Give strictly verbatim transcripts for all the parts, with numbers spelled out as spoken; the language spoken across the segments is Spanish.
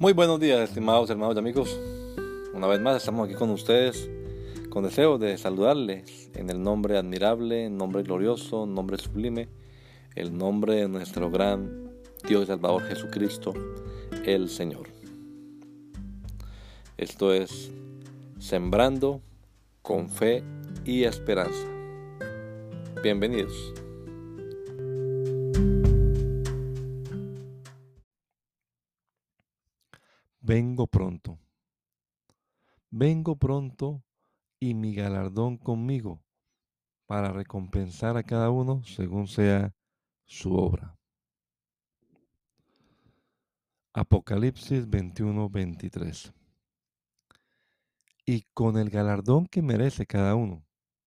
Muy buenos días, estimados hermanos y amigos. Una vez más estamos aquí con ustedes con deseo de saludarles en el nombre admirable, nombre glorioso, nombre sublime, el nombre de nuestro gran Dios y Salvador Jesucristo, el Señor. Esto es Sembrando con Fe y Esperanza. Bienvenidos. Vengo pronto, vengo pronto y mi galardón conmigo para recompensar a cada uno según sea su obra. Apocalipsis veintiuno veintitrés. Y con el galardón que merece cada uno.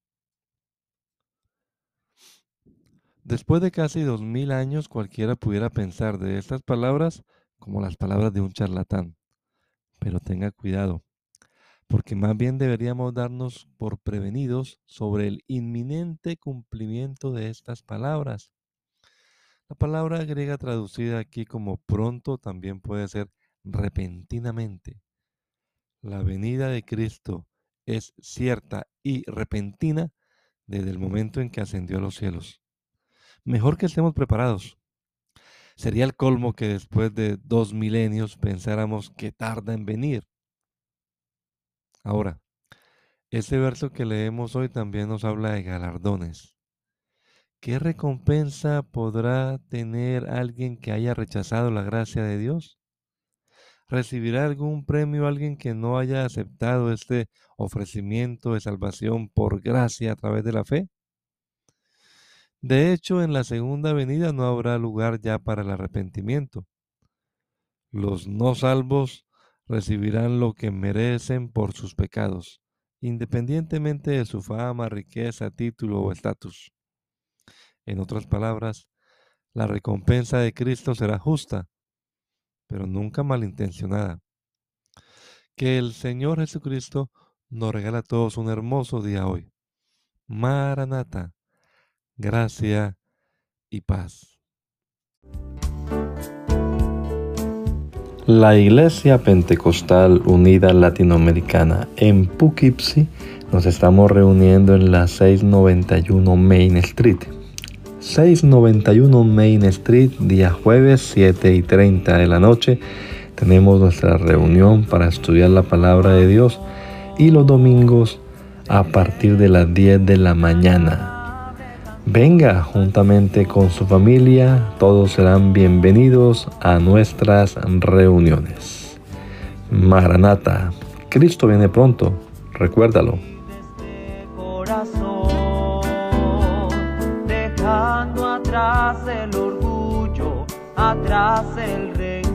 Después de casi dos mil años, cualquiera pudiera pensar de estas palabras como las palabras de un charlatán. Pero tenga cuidado, porque más bien deberíamos darnos por prevenidos sobre el inminente cumplimiento de estas palabras. La palabra griega traducida aquí como pronto también puede ser repentinamente. La venida de Cristo es cierta y repentina desde el momento en que ascendió a los cielos. Mejor que estemos preparados. Sería el colmo que después de dos milenios pensáramos que tarda en venir. Ahora, este verso que leemos hoy también nos habla de galardones. ¿Qué recompensa podrá tener alguien que haya rechazado la gracia de Dios? ¿Recibirá algún premio alguien que no haya aceptado este ofrecimiento de salvación por gracia a través de la fe? De hecho, en la segunda venida no habrá lugar ya para el arrepentimiento. Los no salvos recibirán lo que merecen por sus pecados, independientemente de su fama, riqueza, título o estatus. En otras palabras, la recompensa de Cristo será justa, pero nunca malintencionada. Que el Señor Jesucristo nos regala a todos un hermoso día hoy. Maranata, gracia y paz. La Iglesia Pentecostal Unida Latinoamericana en Poughkeepsie nos estamos reuniendo en la seiscientos noventa y uno Main Street. seiscientos noventa y uno Main Street, día jueves, siete y treinta de la noche. Tenemos nuestra reunión para estudiar la palabra de Dios y los domingos a partir de las diez de la mañana. Venga juntamente con su familia, todos serán bienvenidos a nuestras reuniones. Maranata, Cristo viene pronto, recuérdalo. Dejando atrás el orgullo, atrás el rencor.